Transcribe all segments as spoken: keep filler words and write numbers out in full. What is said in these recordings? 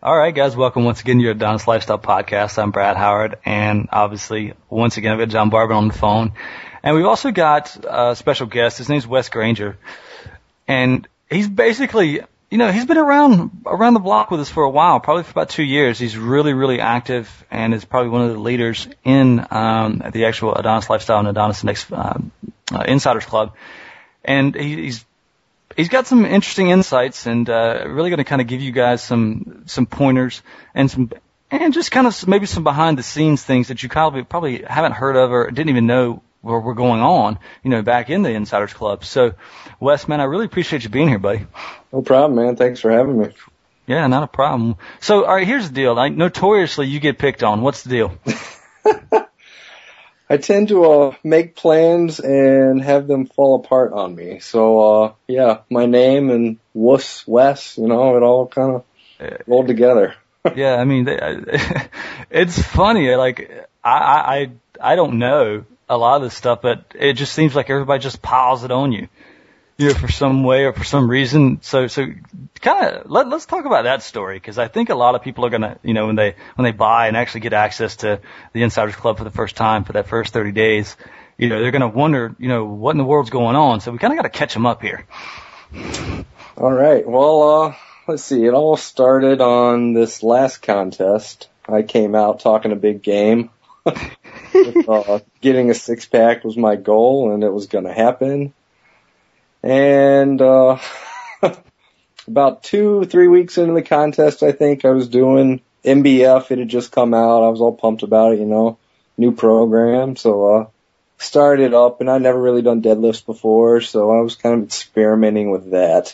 All right, guys, welcome once again to your Adonis Lifestyle Podcast. I'm Brad Howard, and obviously, once again, I've got John Barber on the phone. And we've also got a special guest. His name's Wes Granger. And he's basically, you know, he's been around around the block with us for a while, probably for about two years. He's really, really active and is probably one of the leaders in um, the actual Adonis Lifestyle and Adonis Index uh, uh, Insiders Club. And he, he's He's got some interesting insights and uh, really going to kind of give you guys some some pointers and some and just kind of maybe some behind the scenes things that you probably probably haven't heard of or didn't even know were, were going on, you know, back in the Insiders Club. So, Wes, man, I really appreciate you being here, buddy. No problem, man. Thanks for having me. Yeah, not a problem. So, all right, here's the deal. Like, notoriously, you get picked on. What's the deal? I tend to uh, make plans and have them fall apart on me. So, uh, yeah, my name and Wuss, Wes, you know, it all kind of rolled together. Yeah, I mean, it's funny. Like, I, I, I don't know a lot of this stuff, but it just seems like everybody just piles it on you, you know, for some way or for some reason. So, so kind of let, let's talk about that story, because I think a lot of people are gonna, you know, when they when they buy and actually get access to the Insiders Club for the first time for that first thirty days, you know, they're gonna wonder, you know, what in the world's going on. So we kind of got to catch them up here. All right. Well, uh, let's see. It all started on this last contest. I came out talking a big game. With, uh, getting a six pack was my goal, and it was gonna happen. And uh about two, three weeks into the contest, I think, I was doing M B F. It had just come out. I was all pumped about it, you know, new program. So uh started up, and I'd never really done deadlifts before, so I was kind of experimenting with that.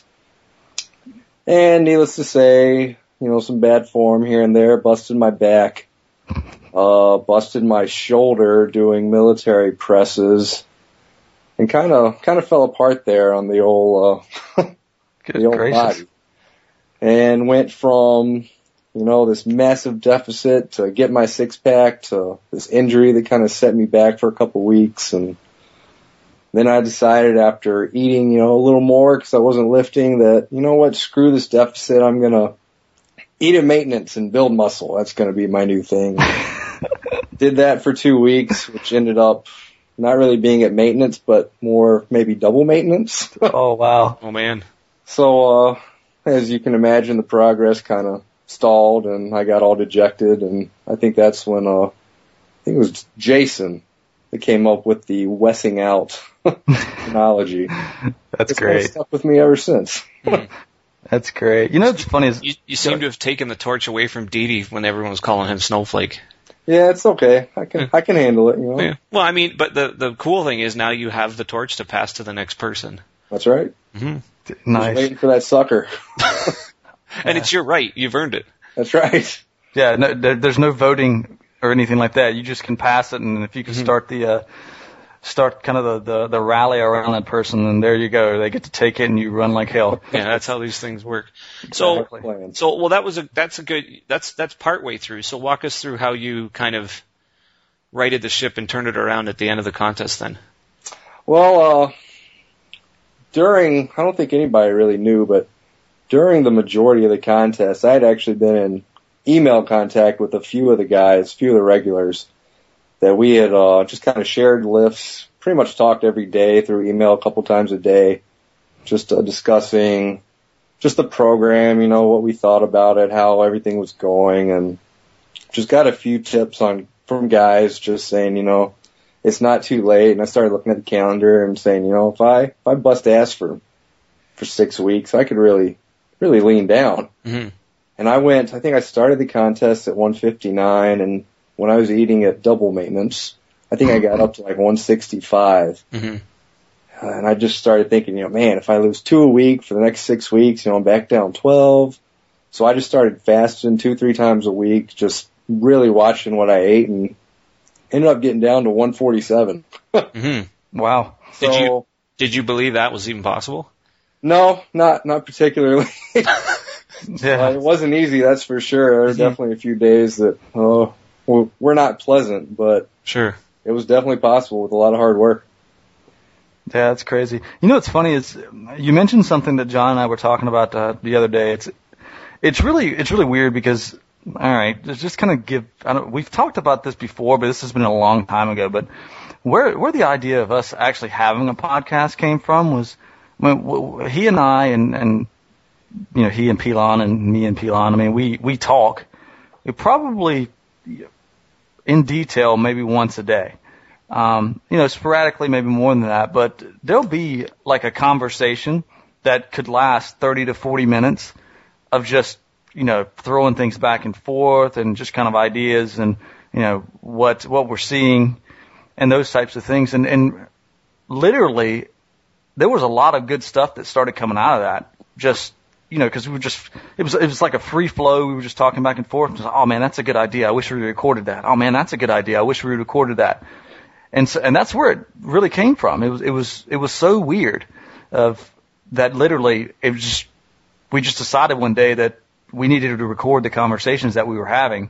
And needless to say, you know, some bad form here and there. Busted my back. Uh busted my shoulder doing military presses. And kind of, kind of fell apart there on the old, uh, the old body. And went from, you know, this massive deficit to get my six pack to this injury that kind of set me back for a couple of weeks. And then I decided after eating, you know, a little more because I wasn't lifting that, you know what, screw this deficit. I'm going to eat at maintenance and build muscle. That's going to be my new thing. Did that for two weeks, which ended up not really being at maintenance, but more maybe double maintenance. Oh, wow. Oh, man. So, uh, as you can imagine, the progress kind of stalled, and I got all dejected, and I think that's when, uh, I think it was Jason that came up with the Wessing out analogy. That's it's great. It's stuck with me ever since. Mm. That's great. You know what's funny is... You, you seem to have taken the torch away from Didi when everyone was calling him Snowflake. Yeah, it's okay. I can I can handle it, you know. Yeah. Well, I mean, but the the cool thing is now you have the torch to pass to the next person. That's right. Mm-hmm. Nice. Just waiting for that sucker. And it's your right. You've earned it. That's right. Yeah, no, there, there's no voting or anything like that. You just can pass it, and if you can mm-hmm. start the uh, start kind of the, the the rally around that person, and there you go. They get to take it, and you run like hell. Yeah, that's how these things work. So, exactly. so well, that was a that's a good that's that's part way through. So walk us through how you kind of righted the ship and turned it around at the end of the contest. Then, well, uh, during I don't think anybody really knew, but during the majority of the contest, I had actually been in email contact with a few of the guys, a few of the regulars, that we had uh, just kind of shared lifts, pretty much talked every day through email a couple times a day, just uh, discussing just the program, you know, what we thought about it, how everything was going, and just got a few tips on from guys just saying, you know, it's not too late. And I started looking at the calendar and saying, you know, if I if I bust ass for for six weeks, I could really really lean down. Mm-hmm. And I went. I think I started the contest at one fifty-nine, and when I was eating at double maintenance, I think I got up to like one sixty-five. Mm-hmm. Uh, and I just started thinking, you know, man, if I lose two a week for the next six weeks, you know, I'm back down twelve. So I just started fasting two, three times a week, just really watching what I ate, and ended up getting down to one forty-seven. Mm-hmm. Wow. So, did you did you believe that was even possible? No, not not particularly. Yeah. Uh, it wasn't easy, that's for sure. There were mm-hmm. definitely a few days that oh, were not pleasant, but sure, it was definitely possible with a lot of hard work. Yeah, that's crazy. You know what's funny is you mentioned something that John and I were talking about uh, the other day. It's it's really it's really weird because, all right, just kind of give. I don't, we've talked about this before, but this has been a long time ago. But where where the idea of us actually having a podcast came from was when he and I and and you know he and Pilon and me and Pilon. I mean, we we talk. We probably in detail maybe once a day. Um, you know, sporadically maybe more than that. But there'll be like a conversation that could last thirty to forty minutes of just, you know, throwing things back and forth and just kind of ideas and, you know, what, what we're seeing and those types of things. And, and literally there was a lot of good stuff that started coming out of that. Just, you know, cause we were just, it was, it was like a free flow. We were just talking back and forth. And just, oh man, that's a good idea. I wish we recorded that. Oh man, that's a good idea. I wish we recorded that. And so, and that's where it really came from. It was, it was, it was so weird of that literally it was just, we just decided one day that we needed to record the conversations that we were having,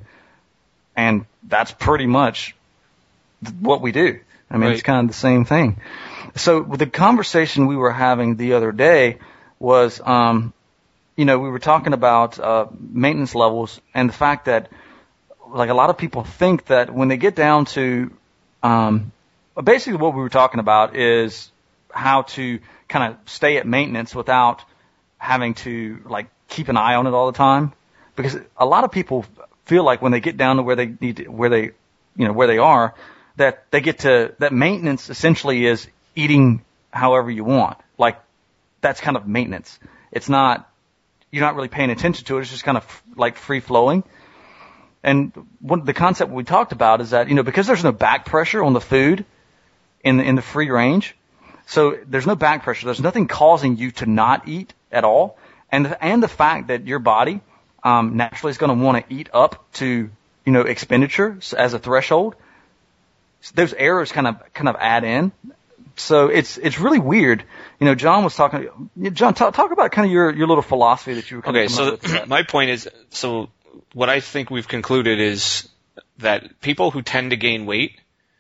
and that's pretty much what we do. I mean, right. It's kind of the same thing. So the conversation we were having the other day was, um, you know, we were talking about uh, maintenance levels and the fact that, like, a lot of people think that when they get down to, um, basically what we were talking about is how to kind of stay at maintenance without having to like keep an eye on it all the time, because a lot of people feel like when they get down to where they need to, where they, you know, where they are, that they get to, that maintenance essentially is eating however you want. Like that's kind of maintenance. It's not, you're not really paying attention to it. It's just kind of like free flowing. And one, the concept we talked about is that, you know, because there's no back pressure on the food in the, in the free range, so there's no back pressure. There's nothing causing you to not eat at all. And, and the fact that your body, um, naturally is going to want to eat up to, you know, expenditure as a threshold. Those errors kind of, kind of add in. So it's, it's really weird. You know, John was talking, John, talk, talk about kind of your, your little philosophy that you were kind okay, of so with. My point is, so what I think we've concluded is that people who tend to gain weight,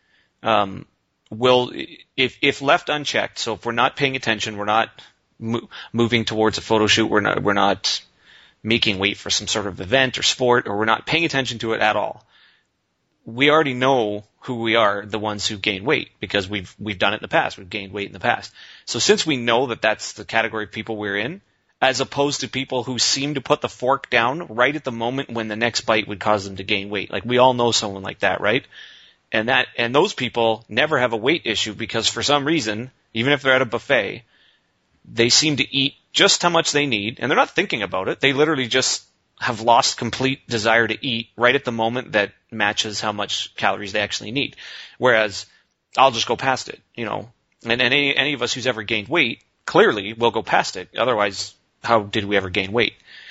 um, will, if, if left unchecked, so if we're not paying attention, we're not mo- moving towards a photo shoot, we're not, we're not making weight for some sort of event or sport, or we're not paying attention to it at all, we already know who we are, the ones who gain weight, because we've, we've done it in the past. We've gained weight in the past. So since we know that that's the category of people we're in, as opposed to people who seem to put the fork down right at the moment when the next bite would cause them to gain weight. Like we all know someone like that, right? And that, and those people never have a weight issue because for some reason, even if they're at a buffet, they seem to eat just how much they need, and they're not thinking about it. They literally just have lost complete desire to eat right at the moment that matches how much calories they actually need. Whereas I'll just go past it, you know, and, and any, any of us who's ever gained weight clearly will go past it. Otherwise, how did we ever gain weight?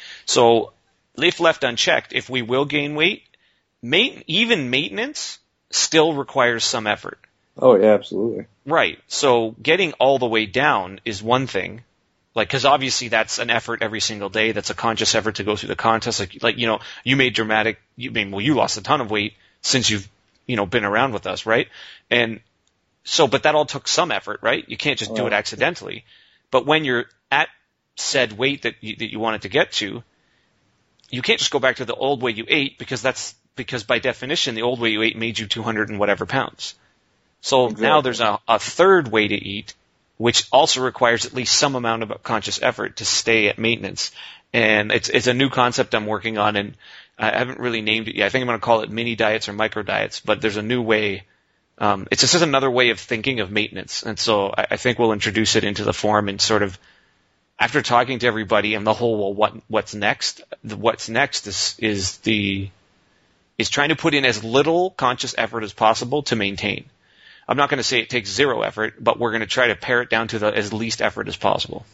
So if left unchecked, if we will gain weight, main, even maintenance still requires some effort. Oh, yeah, absolutely. Right. So getting all the way down is one thing. Like, cause obviously that's an effort every single day. That's a conscious effort to go through the contest. Like, like, you know, you made dramatic, you I mean, well, you lost a ton of weight since you've, you know, been around with us, right? And so, but that all took some effort, right? You can't just oh, do it accidentally. But when you're at said weight that you, that you wanted to get to, you can't just go back to the old way you ate, because that's, because by definition, the old way you ate made you two hundred and whatever pounds. So exactly. Now there's a, a third way to eat, which also requires at least some amount of conscious effort to stay at maintenance. And it's, it's a new concept I'm working on, and I haven't really named it yet. I think I'm going to call it mini diets or micro diets, but there's a new way. Um, it's just another way of thinking of maintenance. And so I, I think we'll introduce it into the forum and sort of, after talking to everybody and the whole, well, what, what's next? The, what's next is, is the, is trying to put in as little conscious effort as possible to maintain. I'm not going to say it takes zero effort, but we're going to try to pare it down to the as least effort as possible.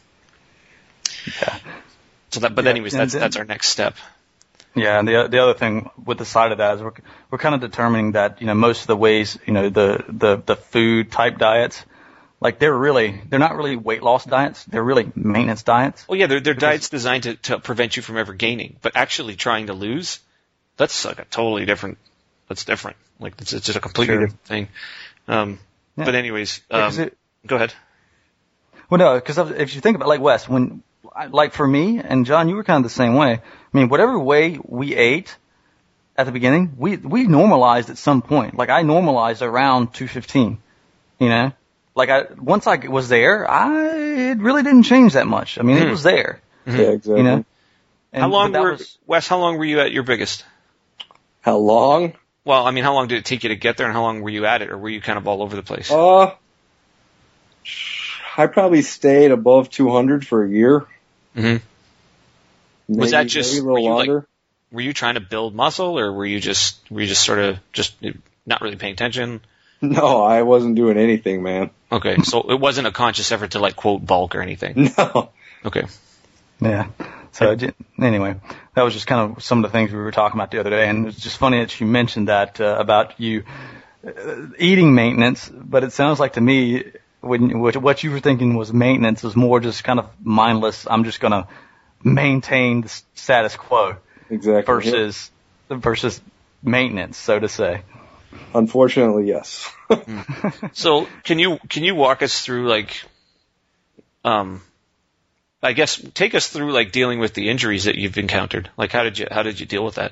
Yeah. So that, but yeah, anyways, that's, then, that's our next step. Yeah. And the, the other thing with the side of that is we're, we're kind of determining that, you know, most of the ways, you know, the, the, the food type diets, like they're really, they're not really weight loss diets. They're really maintenance diets. Well, yeah, they're, they're diets designed to, to prevent you from ever gaining, but actually trying to lose, that's like a totally different, that's different. Like it's, it's just a completely sure. different thing. Um, yeah. But anyways, um, yeah, it, go ahead. Well, no, because if you think about, like Wes, when like for me, and John, you were kind of the same way. I mean, whatever way we ate at the beginning, we, we normalized at some point. Like I normalized around two fifteen, you know? Like I, once I was there, I, it really didn't change that much. I mean, mm. it was there. Mm-hmm. Yeah, exactly. You know? And, how long were, was, Wes, how long were you at your biggest? How long? Well, I mean, how long did it take you to get there, and how long were you at it, or were you kind of all over the place? Uh, I probably stayed above two hundred for a year. Mm-hmm. Maybe, was that just, maybe a little were you, longer? like, were you trying to build muscle, or were you just, were you just sort of just not really paying attention? No, I wasn't doing anything, man. Okay, so it wasn't a conscious effort to, like, quote, bulk or anything? No. Okay. Yeah. So anyway, that was just kind of some of the things we were talking about the other day, and it's just funny that you mentioned that uh, about you uh, eating maintenance. But it sounds like to me, when what you were thinking was maintenance is more just kind of mindless. I'm just going to maintain the status quo, exactly, versus yeah. versus maintenance, so to say. Unfortunately, yes. So can you can you walk us through like, um. I guess take us through like dealing with the injuries that you've encountered. Like how did you how did you deal with that?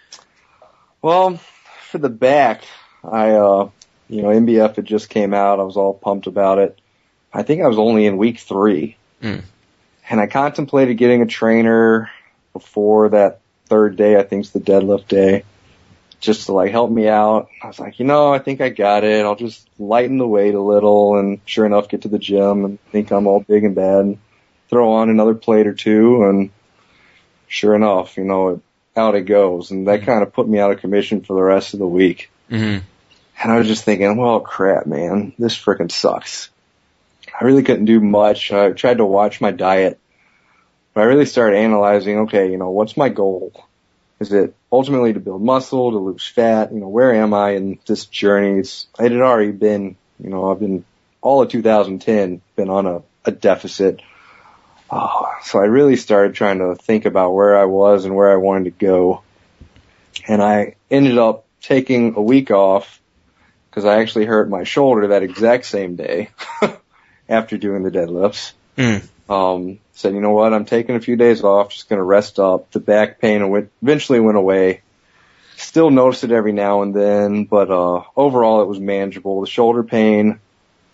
Well, for the back, I uh you know, M B F had just came out. I was all pumped about it. I think I was only in week three. Mm. And I contemplated getting a trainer before that third day, I think it's the deadlift day, just to like help me out. I was like, you know, I think I got it. I'll just lighten the weight a little and sure enough get to the gym and think I'm all big and bad. Throw on another plate or two, and sure enough, you know, out it goes. And that mm-hmm. kind of put me out of commission for the rest of the week. Mm-hmm. And I was just thinking, well, crap, man, this frickin' sucks. I really couldn't do much. I tried to watch my diet, but I really started analyzing, okay, you know, what's my goal? Is it ultimately to build muscle, to lose fat? You know, where am I in this journey? It's, it had already been, you know, I've been all of two thousand ten been on a, a deficit. Oh, so I really started trying to think about where I was and where I wanted to go. And I ended up taking a week off because I actually hurt my shoulder that exact same day after doing the deadlifts. Mm. Um, said, you know what, I'm taking a few days off, just going to rest up. The back pain went, eventually went away. Still noticed it every now and then, but uh, overall it was manageable. The shoulder pain,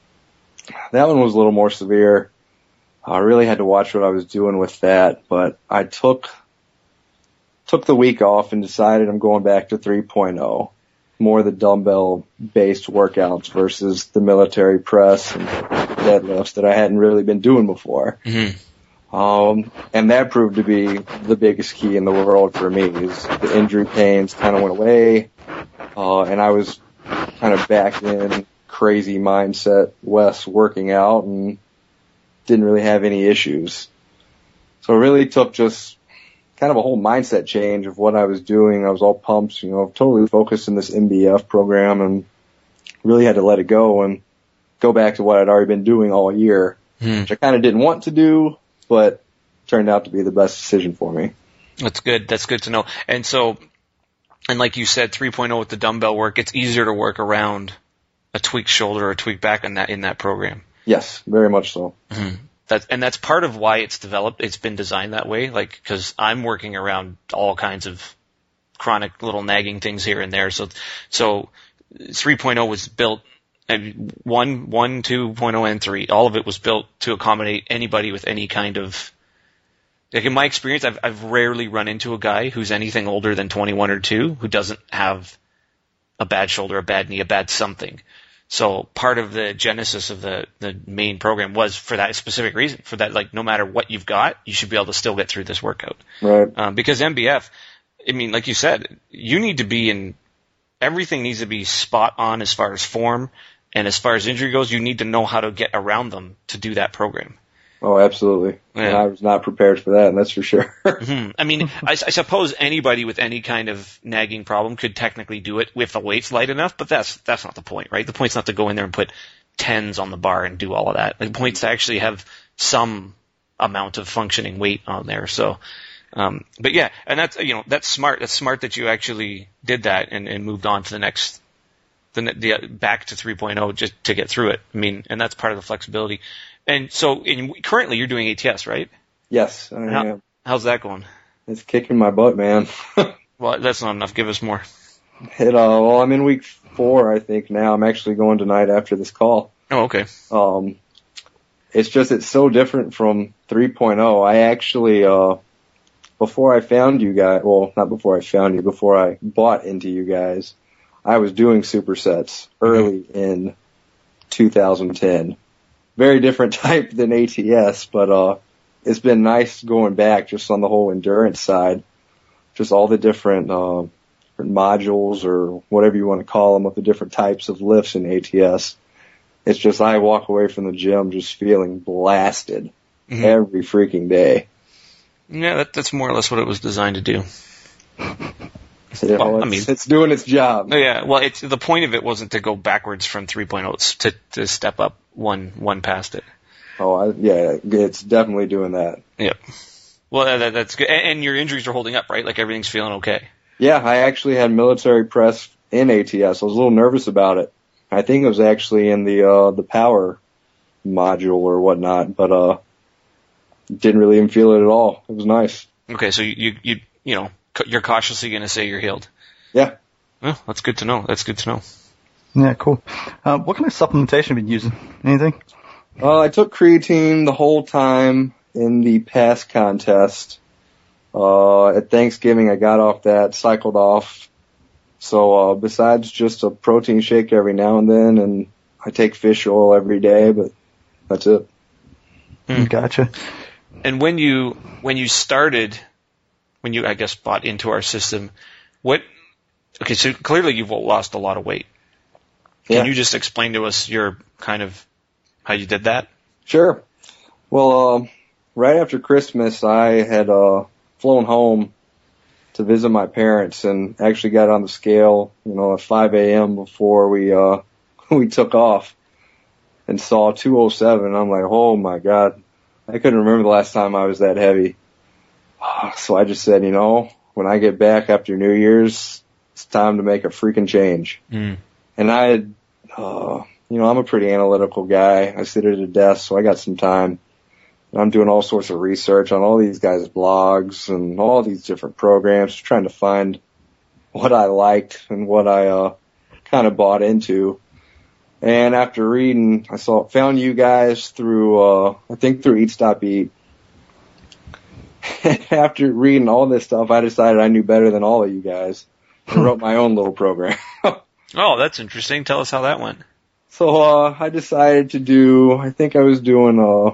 that one was a little more severe. I really had to watch what I was doing with that, but I took took the week off and decided I'm going back to three point oh, more the dumbbell-based workouts versus the military press and deadlifts that I hadn't really been doing before. Mm-hmm. Um, and that proved to be the biggest key in the world for me. Is the injury pains kind of went away, uh, and I was kind of back in crazy mindset, Wes, working out and didn't really have any issues. So it really took just kind of a whole mindset change of what I was doing. I was all pumped, you know, totally focused in this M B F program and really had to let it go and go back to what I'd already been doing all year, hmm. which I kind of didn't want to do, but turned out to be the best decision for me. That's good. That's good to know. And so, and like you said, three point oh with the dumbbell work, it's easier to work around a tweaked shoulder or a tweaked back in that, in that program. Yes, very much so. Mm-hmm. That's, and that's part of why it's developed. It's been designed that way, like, cause I'm working around all kinds of chronic little nagging things here and there. So, so three point oh was built, and one, one, two point oh, and three, all of it was built to accommodate anybody with any kind of, like in my experience, I've, I've rarely run into a guy who's anything older than twenty-one or two who doesn't have a bad shoulder, a bad knee, a bad something. So part of the genesis of the, the main program was for that specific reason, for that, like, no matter what you've got, you should be able to still get through this workout. Right. Um, because M B F, I mean, like you said, you need to be in, everything needs to be spot on as far as form, and as far as injury goes, you need to know how to get around them to do that program. Oh, absolutely. Yeah. And I was not prepared for that, and that's for sure. mm-hmm. I mean, I, I suppose anybody with any kind of nagging problem could technically do it if the weight's light enough, but that's that's not the point, right? The point's not to go in there and put tens on the bar and do all of that. The point's to actually have some amount of functioning weight on there. So, um, but yeah, and that's, you know, that's smart. That's smart that you actually did that and, and moved on to the next, the, the back to three point oh just to get through it. I mean, and that's part of the flexibility. And so, in, currently, you're doing A T S, right? Yes, I How, am. How's that going? It's kicking my butt, man. Well, that's not enough. Give us more. It, uh, well, I'm in week four, I think, now. I'm actually going tonight after this call. Oh, okay. Um, it's just, it's so different from three point oh. I actually, uh, before I found you guys, well, not before I found you, before I bought into you guys, I was doing supersets early mm-hmm. in two thousand ten. Very different type than A T S, but, uh, it's been nice going back just on the whole endurance side. Just all the different, uh, different modules or whatever you want to call them of the different types of lifts in A T S. It's just I walk away from the gym just feeling blasted mm-hmm. every freaking day. Yeah, that, that's more or less what it was designed to do. You know, well, I mean, it's doing its job. Yeah, well, it's the point of it wasn't to go backwards from three point oh, it's to to step up one one past it. Oh, I, yeah, it's definitely doing that. Yep. Well, that, that's good. And, and your injuries are holding up, right? Like everything's feeling okay. Yeah, I actually had military press in A T S. I was a little nervous about it. I think it was actually in the uh the power module or whatnot, but uh didn't really even feel it at all. It was nice. Okay, so you you you, you know, you're cautiously going to say you're healed. Yeah. Well, that's good to know. That's good to know. Yeah, cool. Uh, what kind of supplementation have you been using? Anything? Uh, I took creatine the whole time in the past contest. Uh, at Thanksgiving, I got off that, cycled off. So, uh, besides just a protein shake every now and then, and I take fish oil every day, but that's it. Mm. Gotcha. And when you, when you started, when you, I guess, bought into our system, what, okay, so clearly you've lost a lot of weight. Can yeah. you just explain to us your kind of, how you did that? Sure. Well, uh, right after Christmas, I had, uh, flown home to visit my parents and actually got on the scale, you know, at five a.m. before we, uh, we took off and saw two oh seven. I'm like, oh my God. I couldn't remember the last time I was that heavy. So I just said, you know, when I get back after New Year's, it's time to make a freaking change. Mm. And I had, uh, you know, I'm a pretty analytical guy. I sit at a desk, so I got some time. And I'm doing all sorts of research on all these guys' blogs and all these different programs, trying to find what I liked and what I, uh, kind of bought into. And after reading, I saw, found you guys through, uh, I think through Eat Stop Eat. And after reading all this stuff, I decided I knew better than all of you guys and wrote my own little program. Oh, that's interesting. Tell us how that went. So, uh, I decided to do, I think I was doing, uh,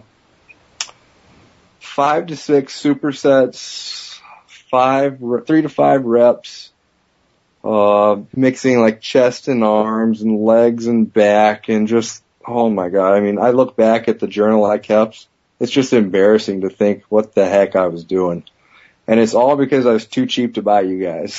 five to six supersets, five, three to five reps, uh, mixing like chest and arms and legs and back and just, oh my God. I mean, I look back at the journal I kept. It's just embarrassing to think what the heck I was doing. And it's all because I was too cheap to buy you guys.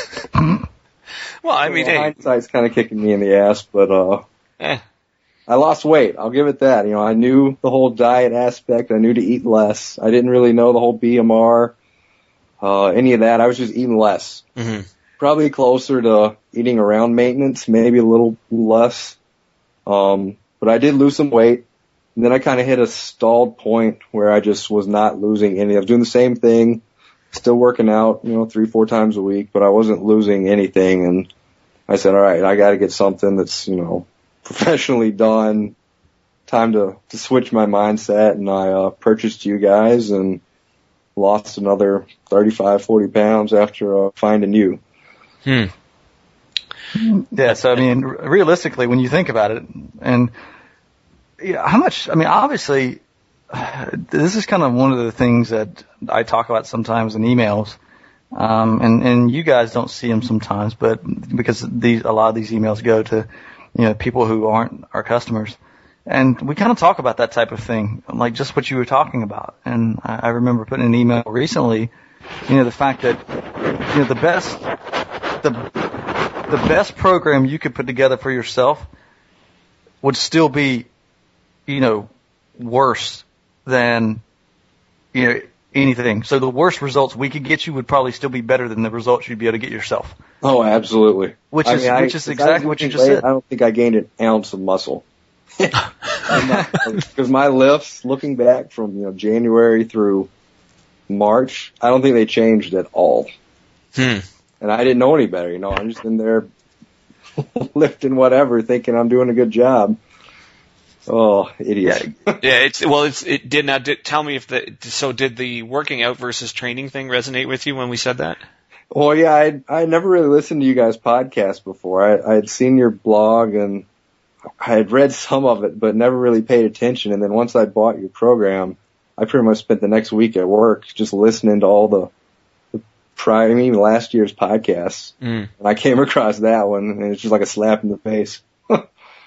Well, I mean, so hey. Hindsight's kind of kicking me in the ass, but, uh, eh. I lost weight. I'll give it that. You know, I knew the whole diet aspect. I knew to eat less. I didn't really know the whole B M R, uh, any of that. I was just eating less. Mm-hmm. Probably closer to eating around maintenance, maybe a little less. Um, but I did lose some weight. And then I kind of hit a stalled point where I just was not losing any. I was doing the same thing, still working out, you know, three, four times a week, but I wasn't losing anything. And I said, all right, I got to get something that's, you know, professionally done. Time to, to switch my mindset. And I, uh, purchased you guys and lost another thirty-five, forty pounds after, uh, finding you. Hmm. Yeah. So, I mean, realistically, when you think about it, and you know, how much, I mean, obviously, this is kind of one of the things that I talk about sometimes in emails. Um, and, and you guys don't see them sometimes, but because these, a lot of these emails go to, you know, people who aren't our customers. And we kind of talk about that type of thing, like just what you were talking about. And I, I remember putting an email recently, you know, the fact that, you know, the best, the, the best program you could put together for yourself would still be, you know, worse than, you know, anything. So the worst results we could get you would probably still be better than the results you'd be able to get yourself. Oh, absolutely. Which I is, mean, which I, is exactly what you just weight, said. I don't think I gained an ounce of muscle. Because my lifts, looking back from, you know, January through March, I don't think they changed at all. Hmm. And I didn't know any better, you know. I'm just in there lifting whatever, thinking I'm doing a good job. Oh, idiot. Yeah, yeah it's, well, it's, it did not, did, tell me if the, so did the working out versus training thing resonate with you when we said that? Well, yeah, I I never really listened to you guys' podcast before. I I had seen your blog and I had read some of it, but never really paid attention. And then once I bought your program, I pretty much spent the next week at work just listening to all the, the prior, I mean, even last year's podcasts. Mm. And I came across that one, and it's just like a slap in the face. Yeah,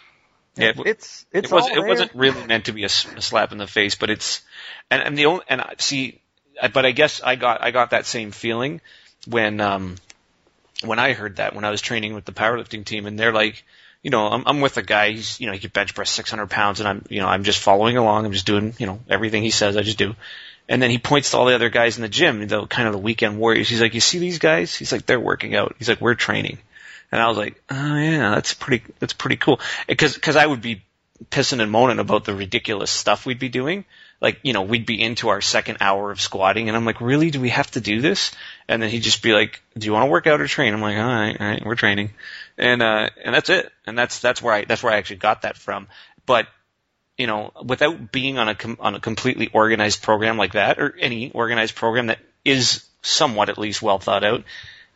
it, it's it's it, was, all it there. wasn't really meant to be a, a slap in the face, but it's and, and the only and I see, but I guess I got I got that same feeling when um when I heard that when I was training with the powerlifting team, and they're like, you know, I'm I'm with a guy, he's you know he can bench press six hundred pounds, and I'm you know I'm just following along, I'm just doing you know everything he says, I just do. And then he points to all the other guys in the gym, the kind of the weekend warriors. He's like, you see these guys? He's like, they're working out. He's like, we're training. And I was like, oh yeah, that's pretty, that's pretty cool. Cause, cause I would be pissing and moaning about the ridiculous stuff we'd be doing. Like, you know, we'd be into our second hour of squatting and I'm like, really? Do we have to do this? And then he'd just be like, do you want to work out or train? I'm like, all right, all right, we're training. And, uh, and that's it. And that's, that's where I, that's where I actually got that from. But, you know, without being on a, com- on a completely organized program like that, or any organized program that is somewhat at least well thought out,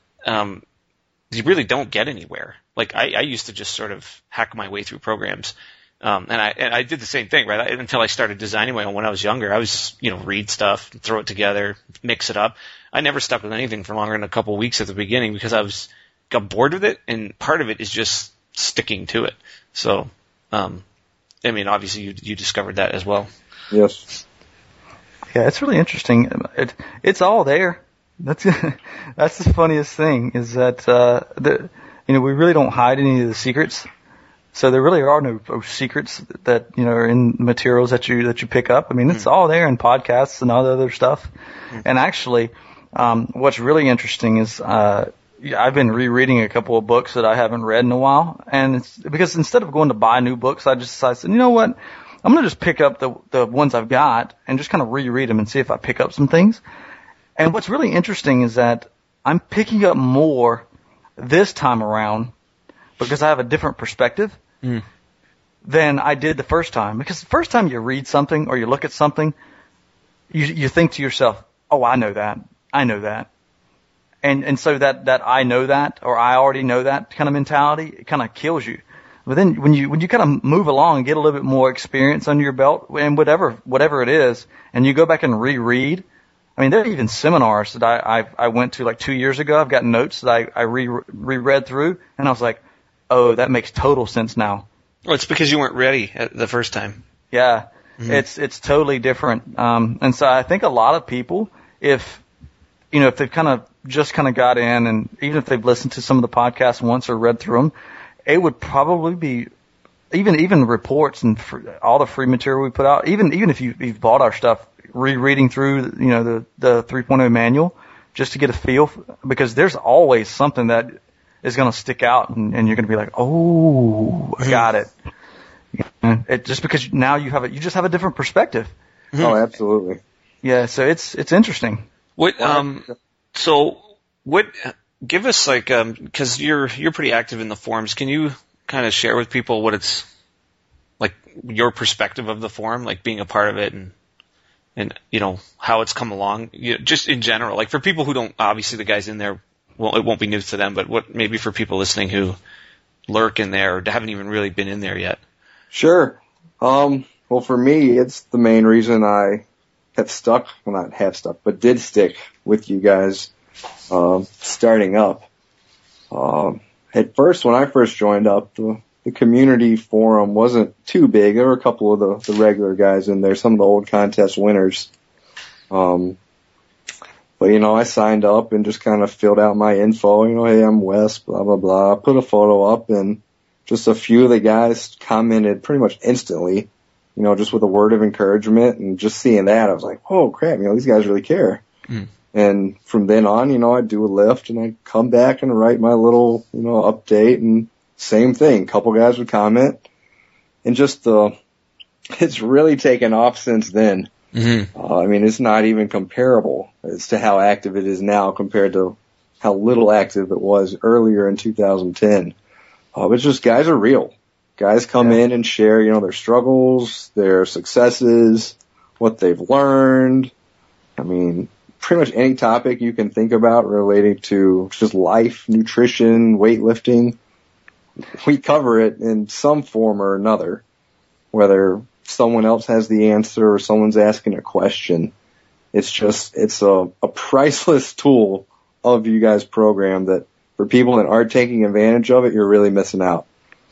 um, you really don't get anywhere. Like I, I used to just sort of hack my way through programs. Um, and I, and I did the same thing, right? I, until I started designing my own when I was younger. I was, you know, read stuff, throw it together, mix it up. I never stuck with anything for longer than a couple of weeks at the beginning because I was, got bored with it. And part of it is just sticking to it. So, um, I mean, obviously you, you discovered that as well. Yes. Yeah, it's really interesting. It, it's all there. That's that's the funniest thing is that uh, the you know we really don't hide any of the secrets. So there really are no, no secrets that you know are in materials that you that you pick up. I mean, it's mm. all there in podcasts and all the other stuff. Mm. And actually, um, what's really interesting is uh, I've been rereading a couple of books that I haven't read in a while, and it's because instead of going to buy new books, I just decided, you know what, I'm gonna just pick up the the ones I've got and just kind of reread them and see if I pick up some things. And what's really interesting is that I'm picking up more this time around because I have a different perspective mm. than I did the first time. Because the first time you read something or you look at something, you you think to yourself, oh, I know that. I know that. And and so that, that I know that or I already know that kind of mentality, it kind of kills you. But then when you when you kind of move along and get a little bit more experience under your belt and whatever whatever it is, and you go back and reread, I mean, there are even seminars that I, I, I went to like two years ago. I've got notes that I, I re, reread through, and I was like, oh, that makes total sense now. Well, it's because you weren't ready at the first time. Yeah, mm-hmm. it's it's totally different. Um, and so I think a lot of people, if you know, if they've kind of just kind of got in, and even if they've listened to some of the podcasts once or read through them, it would probably be even even reports and free, all the free material we put out. Even even if you, you've bought our stuff. Rereading through, you know, the, the three point oh manual just to get a feel, because there's always something that is going to stick out and, and you're going to be like, oh, I got it. It. Just because now you have it, you just have a different perspective. Oh, absolutely. Yeah. So it's, it's interesting. What, um, so what, give us like, um, cause you're, you're pretty active in the forums. Can you kind of share with people what it's like, your perspective of the forum, like being a part of it and, and, you know, how it's come along, you know, just in general, like for people who don't, obviously the guys in there, well, it won't be news to them, but what maybe for people listening who lurk in there or haven't even really been in there yet? Sure. Um, well, for me, it's the main reason I have stuck, well, not have stuck, but did stick with you guys, um, starting up. Um, at first, when I first joined up, the The community forum wasn't too big. There were a couple of the, the regular guys in there, some of the old contest winners. Um, but, you know, I signed up and just kind of filled out my info. You know, hey, I'm Wes, blah, blah, blah. I put a photo up, and just a few of the guys commented pretty much instantly, you know, just with a word of encouragement. And just seeing that, I was like, oh, crap, you know, these guys really care. Mm. And from then on, you know, I'd do a lift, and I'd come back and write my little, you know, update, and same thing. A couple guys would comment, and just the, it's really taken off since then. Mm-hmm. Uh, I mean, it's not even comparable as to how active it is now compared to how little active it was earlier in two thousand ten. Uh, it's just guys are real. Guys come Yeah. in and share, you know, their struggles, their successes, what they've learned. I mean, pretty much any topic you can think about relating to just life, nutrition, weightlifting. We cover it in some form or another, whether someone else has the answer or someone's asking a question. It's just, it's a, a priceless tool of you guys' program that for people that aren't taking advantage of it, you're really missing out.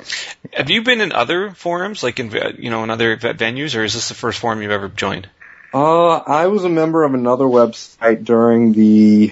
Have you been in other forums, like in, you know, in other venues, or is this the first forum you've ever joined? Uh, I was a member of another website during the,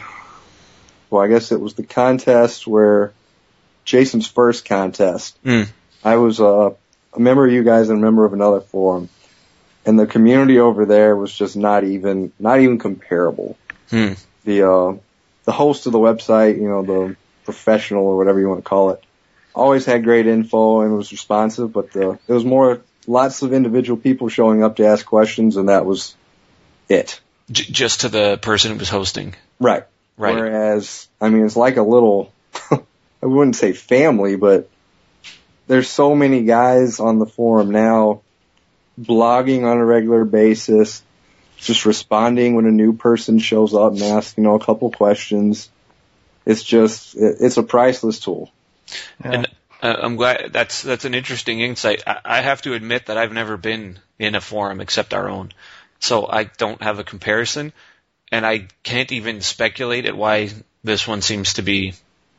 well, I guess it was the contest where Jason's first contest. Mm. I was uh, a member of you guys and a member of another forum, and the community over there was just not even, not even comparable. Mm. The, uh, the host of the website, you know, the professional or whatever you want to call it, always had great info and was responsive, but the, it was more lots of individual people showing up to ask questions, and that was it. J- just to the person who was hosting. Right. Right. Whereas, I mean, it's like a little, I wouldn't say family, but there's so many guys on the forum now blogging on a regular basis, just responding when a new person shows up and asks, you know, a couple questions. It's just, it, it's a priceless tool. Yeah. And uh, I'm glad that's that's an interesting insight. I, I have to admit that I've never been in a forum except our own, so I don't have a comparison, and I can't even speculate at why this one seems to be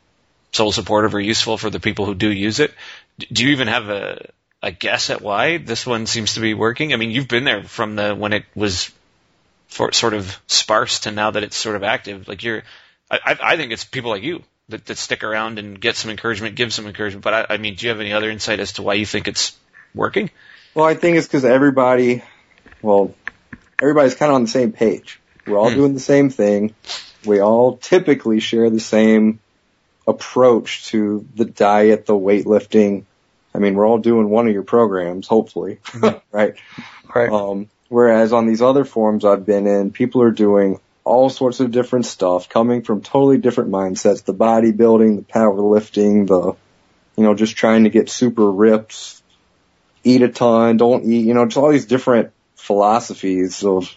so supportive or useful for the people who do use it. Do you even have a a guess at why this one seems to be working? I mean, you've been there from the when it was for, sort of sparse to now that it's sort of active. Like you're, I, I think it's people like you that, that stick around and get some encouragement, give some encouragement. But I, I mean, do you have any other insight as to why you think it's working? Well, I think it's because everybody, well, everybody's kind of on the same page. We're all Hmm. doing the same thing. We all typically share the same approach to the diet, the weightlifting. I mean, we're all doing one of your programs, hopefully, right? Right. Um, whereas on these other forums I've been in, people are doing all sorts of different stuff, coming from totally different mindsets, the bodybuilding, the powerlifting, the, you know, just trying to get super ripped, eat a ton, don't eat, you know, just all these different philosophies of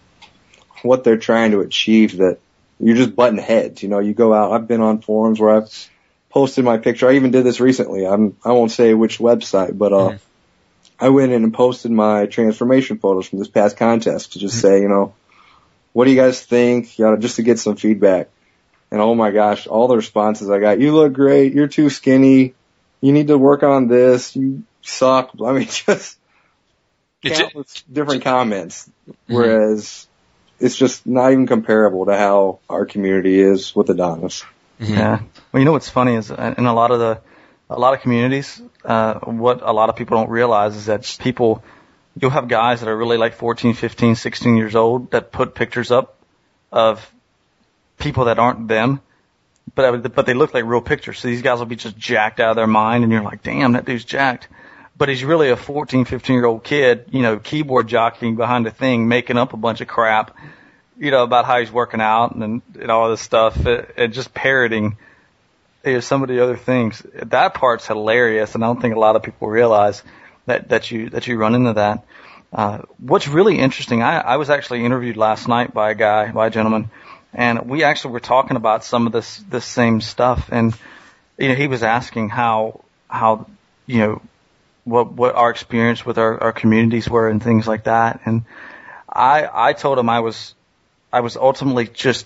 what they're trying to achieve that you're just butting heads. You know, you go out, I've been on forums where I've posted my picture. I even did this recently. I'm, I won't say which website, but, uh, mm-hmm. I went in and posted my transformation photos from this past contest to just mm-hmm. say, you know, what do you guys think? You know, just to get some feedback. And oh my gosh, all the responses I got, you look great, you're too skinny, you need to work on this, you suck. I mean, just countless different comments. Mm-hmm. Whereas it's just not even comparable to how our community is with Adonis. Mm-hmm. Yeah. Well, you know what's funny is in a lot of the, a lot of communities, uh, what a lot of people don't realize is that people, you'll have guys that are really like fourteen, fifteen, sixteen years old that put pictures up of people that aren't them, but but they look like real pictures. So these guys will be just jacked out of their mind, and you're like, damn, that dude's jacked. But he's really a fourteen, fifteen-year-old kid, you know, keyboard jockeying behind a thing, making up a bunch of crap, you know, about how he's working out and, and all this stuff, and just parroting you know, some of the other things. That part's hilarious, and I don't think a lot of people realize that, that you that you run into that. Uh, what's really interesting, I, I was actually interviewed last night by a guy, by a gentleman, and we actually were talking about some of this this same stuff, and you know, he was asking how how you know what what our experience with our, our communities were and things like that, and I I told him I was I was ultimately just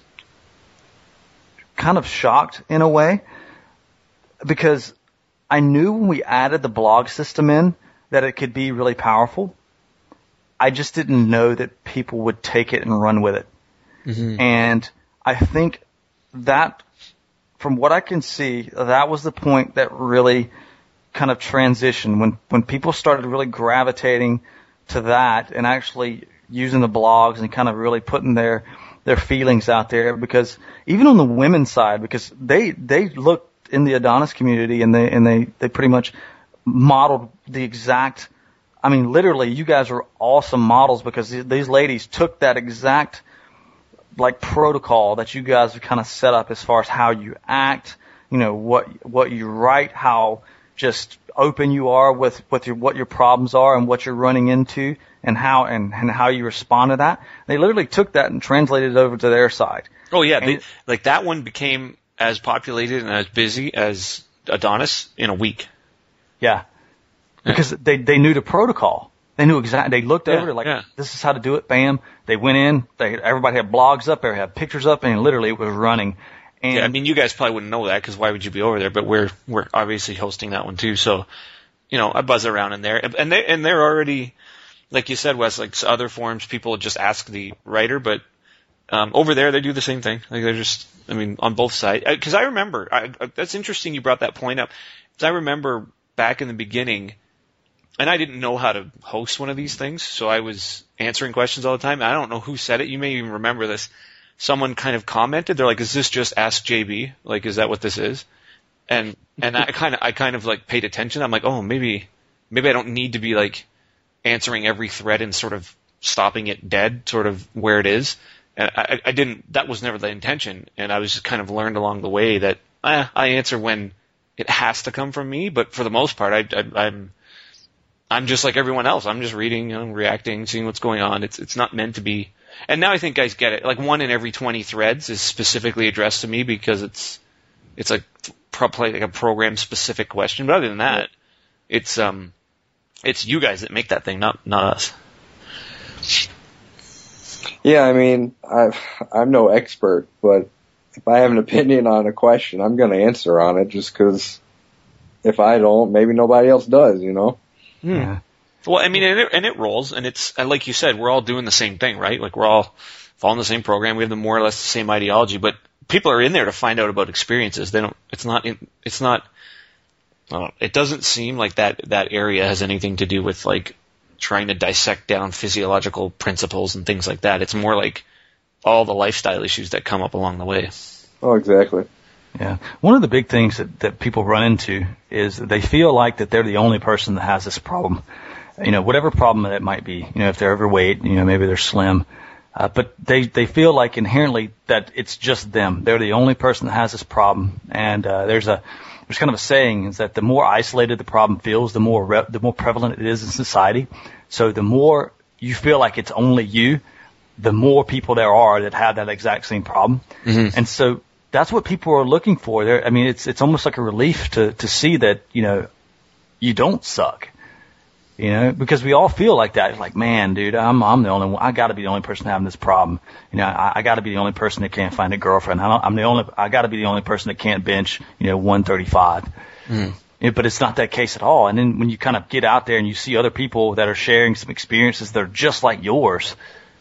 kind of shocked in a way, because I knew when we added the blog system in that it could be really powerful. I just didn't know that people would take it and run with it. Mm-hmm. And I think that, from what I can see, that was the point that really kind of transitioned when, when people started really gravitating to that and actually using the blogs and kind of really putting their, their feelings out there. Because even on the women's side, because they, they looked in the Adonis community and they, and they, they pretty much modeled the exact I mean, literally, you guys are awesome models because these ladies took that exact like protocol that you guys have kind of set up as far as how you act, you know, what what you write, how just open you are with, with your, what your problems are and what you're running into and how and, and how you respond to that. They literally took that and translated it over to their side. Oh yeah, they, like that one became as populated and as busy as Adonis in a week. Yeah, because yeah. they they knew the protocol. They knew exactly. They looked yeah, over it like, yeah. this is how to do it. Bam. They went in. They everybody had blogs up. They had pictures up, and literally it was running. And yeah, I mean, you guys probably wouldn't know that because why would you be over there? But we're we're obviously hosting that one too. So, you know, I buzz around in there, and they and they're already, like you said, Wes. Like other forums, people just ask the writer, but um, over there they do the same thing. Like they're just, I mean, on both sides. Because I remember, I, that's interesting. You brought that point up. Because I remember back in the beginning, and I didn't know how to host one of these things, so I was answering questions all the time. I don't know who said it. You may even remember this. Someone kind of commented, they're like, is this just Ask J B? Like, is that what this is? And, and I kind of, I kind of like paid attention. I'm like, oh, maybe, maybe I don't need to be like answering every thread and sort of stopping it dead, sort of where it is. And I, I didn't, that was never the intention. And I was just kind of learned along the way that eh, I answer when it has to come from me. But for the most part, I, I, I'm, I'm just like everyone else. I'm just reading, you know, reacting, seeing what's going on. It's, it's not meant to be. And now I think guys get it. Like one in every twenty threads is specifically addressed to me because it's it's like probably like a program specific question. But other than that, it's um it's you guys that make that thing, not not us. Yeah, I mean, I I'm no expert, but if I have an opinion on a question, I'm going to answer on it just because if I don't, maybe nobody else does, you know? Yeah. Well, I mean, and it, and it rolls, and it's, and like you said, we're all doing the same thing, right? Like we're all following the same program. We have the more or less the same ideology, but people are in there to find out about experiences. They don't, it's not, in, it's not, uh, it doesn't seem like that, that area has anything to do with like trying to dissect down physiological principles and things like that. It's more like all the lifestyle issues that come up along the way. Oh, exactly. Yeah. One of the big things that, that people run into is that they feel like that they're the only person that has this problem. You know, whatever problem that it might be, you know, if they're overweight, you know, maybe they're slim, uh, but they, they feel like inherently that it's just them. They're the only person that has this problem. And, uh, there's a, there's kind of a saying is that the more isolated the problem feels, the more, re- the more prevalent it is in society. So the more you feel like it's only you, the more people there are that have that exact same problem. Mm-hmm. And so that's what people are looking for. They're, I mean, it's, it's almost like a relief to, to see that, you know, you don't suck. You know, because we all feel like that. It's like, man, dude, I'm I'm the only one. I got to be the only person having this problem. You know, I, I got to be the only person that can't find a girlfriend. I don't, I'm the only. I got to be the only person that can't bench. You know, one thirty-five. Mm. Yeah, but it's not that case at all. And then when you kind of get out there and you see other people that are sharing some experiences that are just like yours,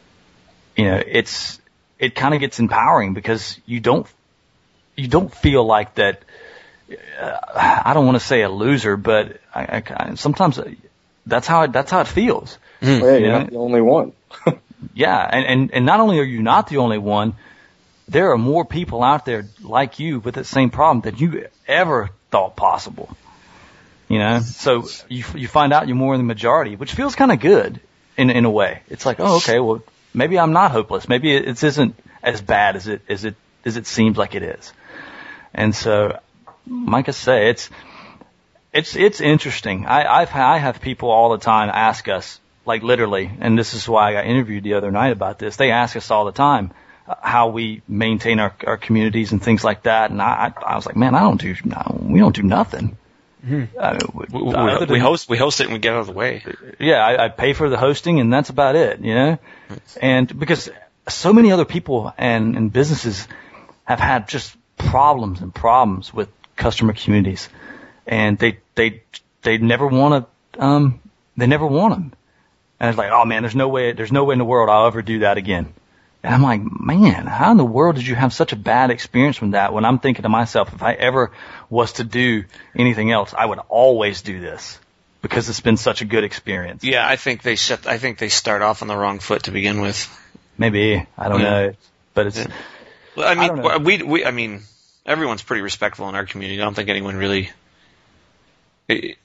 you know, it's it kind of gets empowering because you don't you don't feel like that. Uh, I don't want to say a loser, but I, I, sometimes. That's how it, that's how it feels. Mm. Well, yeah, you're not the only one. Yeah, and, and, and not only are you not the only one, there are more people out there like you with the same problem than you ever thought possible. You know, so you you find out you're more in the majority, which feels kind of good in in a way. It's like, oh, okay, well, maybe I'm not hopeless. Maybe it, it isn't as bad as it as it as it seems like it is. And so, like I say, it's. It's it's interesting. I I've I have people all the time ask us, like literally, and this is why I got interviewed the other night about this. They ask us all the time uh, how we maintain our our communities and things like that. And I I, I was like, man, I don't do no, we don't do nothing. Mm-hmm. I mean, we, we, we host we host it and we get out of the way. Yeah, I, I pay for the hosting and that's about it, you know. And because so many other people and and businesses have had just problems and problems with customer communities. And they, they, they never want to, um, they never want them. And it's like, oh man, there's no way, there's no way in the world I'll ever do that again. And I'm like, man, how in the world did you have such a bad experience from that? When I'm thinking to myself, if I ever was to do anything else, I would always do this because it's been such a good experience. Yeah, I think they set, I think they start off on the wrong foot to begin with. Maybe. I don't yeah. know. But it's, yeah. Well, I mean, I we, we, I mean, everyone's pretty respectful in our community. I don't think anyone really,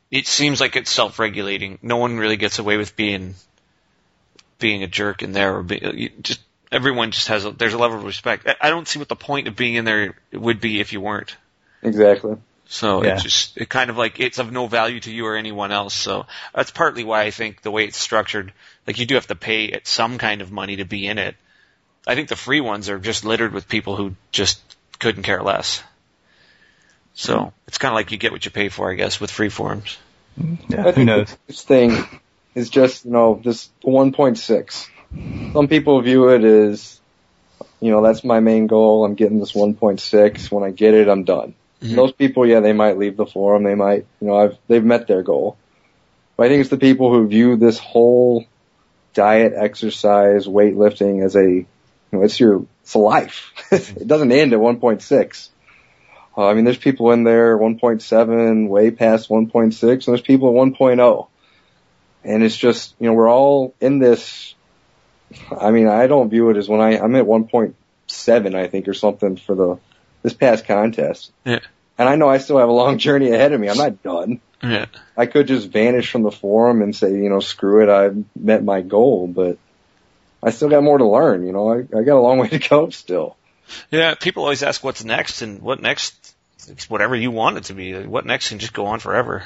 it seems like it's self-regulating. No one really gets away with being being a jerk in there, or be, just everyone just has a, there's a level of respect. I, I don't see what the point of being in there would be if you weren't. Exactly. So Yeah. it's just it kind of like it's of no value to you or anyone else. So that's partly why I think the way it's structured, like you do have to pay at some kind of money to be in it. I think the free ones are just littered with people who just couldn't care less. So mm-hmm. it's kind of like you get what you pay for, I guess, with free forums. Yeah, I who think knows? This thing is just, you know, just one point six. Some people view it as, you know, that's my main goal. I'm getting this one point six. When I get it, I'm done. Mm-hmm. Those people, yeah, they might leave the forum. They might, you know, I've, they've met their goal. But I think it's the people who view this whole diet, exercise, weightlifting as a, you know, it's your, it's a life. It doesn't end at one point six. Uh, I mean, there's people in there one point seven, way past one point six, and there's people at one point oh. And it's just, you know, we're all in this. I mean, I don't view it as when I, I'm at one point seven, I think, or something for the, this past contest. Yeah. And I know I still have a long journey ahead of me. I'm not done. Yeah. I could just vanish from the forum and say, you know, screw it, I've met my goal, but I still got more to learn, you know, I, I got a long way to go still. Yeah, people always ask what's next, and what next, it's whatever you want it to be. What next can just go on forever.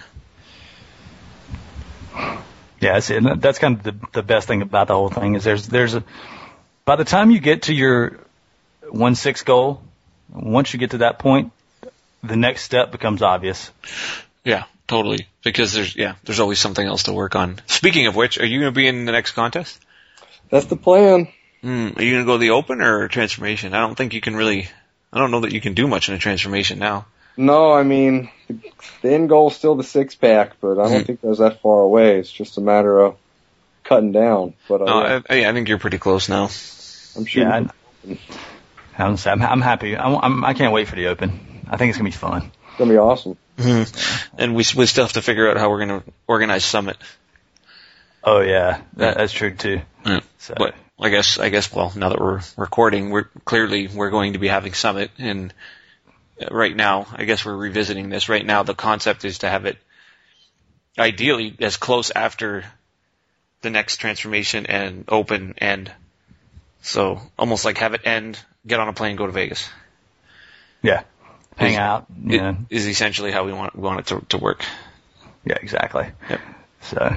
Yeah, see, and that's kind of the, the best thing about the whole thing is there's there's a by the time you get to your one six goal, once you get to that point, the next step becomes obvious. Yeah, totally. Because there's yeah, there's always something else to work on. Speaking of which, are you going to be in the next contest? That's the plan. Mm, are you going to go the open or transformation? I don't think you can really. I don't know that you can do much in a transformation now. No, I mean, the end goal is still the six pack, but I don't mm-hmm. think that's that far away. It's just a matter of cutting down. But uh, no, yeah. I, I think you're pretty close now. I'm sure. Yeah, I'm, I'm, I'm happy. I'm, I'm, I can't wait for the open. I think it's gonna be fun. It's gonna be awesome. Mm-hmm. And we we still have to figure out how we're gonna organize Summit. Oh yeah, that, that's true too. Yeah. So. But I guess I guess well, now that we're recording, we're clearly we're going to be having Summit, and right now, I guess we're revisiting this. Right now, the concept is to have it ideally as close after the next transformation and open end. So almost like have it end, get on a plane, go to Vegas. Yeah, hang is, out. Yeah, is essentially how we want we want it to to work. Yeah, exactly. Yep. So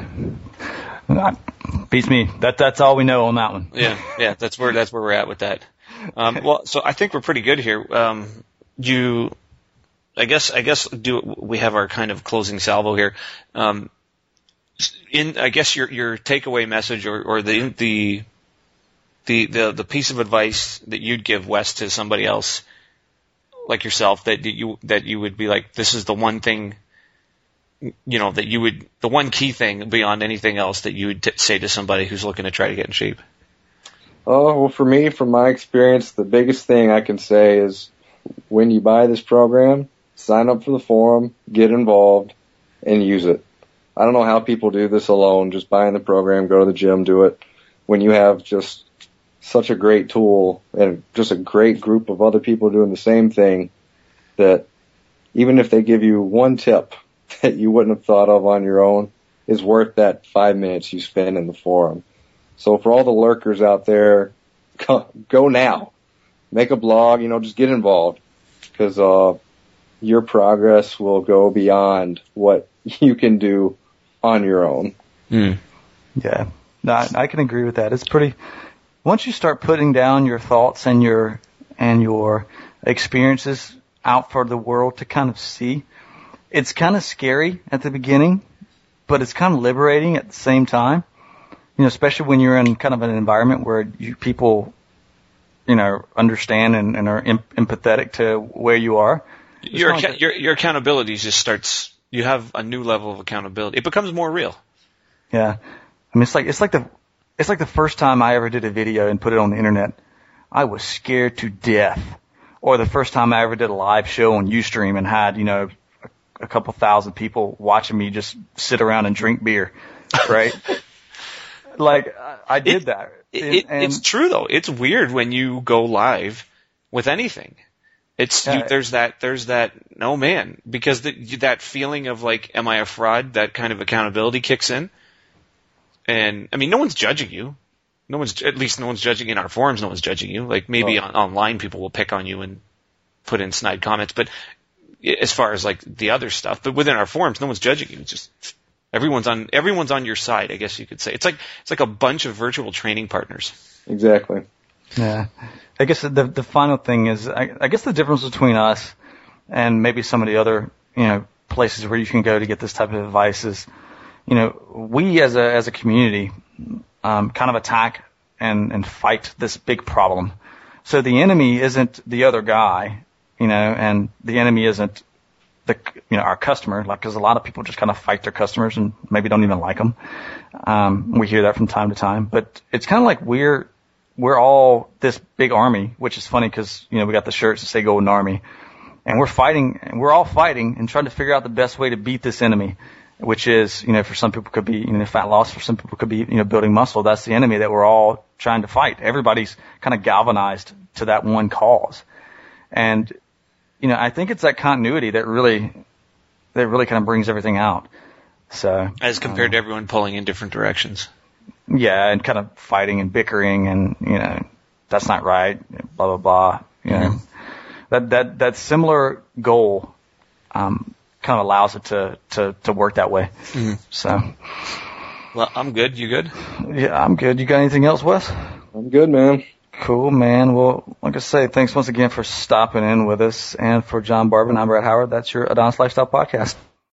beats me. That that's all we know on that one. Yeah, yeah. That's where that's where we're at with that. Um, well, so I think we're pretty good here. Um, you, I guess I guess do we have our kind of closing salvo here? Um, in I guess your your takeaway message or or the the the the the piece of advice that you'd give Wes to somebody else like yourself that you that you would be like, this is the one thing, you know, that you would, the one key thing beyond anything else that you would t- say to somebody who's looking to try to get in shape? Oh, well, for me, from my experience, the biggest thing I can say is when you buy this program, sign up for the forum, get involved, and use it. I don't know how people do this alone, just buying the program, go to the gym, do it, when you have just such a great tool and just a great group of other people doing the same thing, that even if they give you one tip that you wouldn't have thought of on your own, is worth that five minutes you spend in the forum. So for all the lurkers out there, go, go now. Make a blog, you know, just get involved, because uh, your progress will go beyond what you can do on your own. Mm. Yeah, no, I, I can agree with that. It's pretty. Once you start putting down your thoughts and your and your experiences out for the world to kind of see, it's kind of scary at the beginning, but it's kind of liberating at the same time. You know, especially when you're in kind of an environment where you, people, you know, understand and, and are em- empathetic to where you are. Your, like your your accountability just starts. You have a new level of accountability. It becomes more real. Yeah, I mean, it's like it's like the it's like the first time I ever did a video and put it on the internet. I was scared to death. Or the first time I ever did a live show on Ustream and had, you know, a, a couple thousand people watching me just sit around and drink beer, right? Like, I did that. It, it, and, it's true, though. It's weird when you go live with anything. It's Yeah. you, there's that there's that no man because the, that feeling of like, am I a fraud? That kind of accountability kicks in, and I mean, no one's judging you. No one's at least no one's judging in our forums. No one's judging you. Like maybe Oh. on, online people will pick on you and put in snide comments, but as far as like the other stuff, but within our forums, no one's judging you. It's just everyone's on everyone's on your side. I guess you could say it's like it's like a bunch of virtual training partners. Exactly. Yeah. I guess the the final thing is, I, I guess the difference between us and maybe some of the other, you know, places where you can go to get this type of advice is, you know, we as a as a community um, kind of attack and, and fight this big problem. So the enemy isn't the other guy, you know, and the enemy isn't the, you know, our customer, like, because a lot of people just kind of fight their customers and maybe don't even like them. Um, we hear that from time to time, but it's kind of like we're we're all this big army, which is funny because, you know, we got the shirts that say Golden Army, and we're fighting, and we're all fighting and trying to figure out the best way to beat this enemy, which is, you know, for some people could be, you know, fat loss, for some people could be, you know, building muscle. That's the enemy that we're all trying to fight. Everybody's kind of galvanized to that one cause. And, you know, I think it's that continuity that really, that really kind of brings everything out. So. As compared um, to everyone pulling in different directions. Yeah, and kind of fighting and bickering and, you know, that's not right, blah, blah, blah. You know, mm-hmm. that, that, that similar goal, um, kind of allows it to, to, to work that way. Mm-hmm. So. Well, I'm good. You good? Yeah, I'm good. You got anything else, Wes? I'm good, man. Cool, man. Well, like I say, thanks once again for stopping in with us. And for John Barbin, I'm Brad Howard. That's your Adonis Lifestyle Podcast.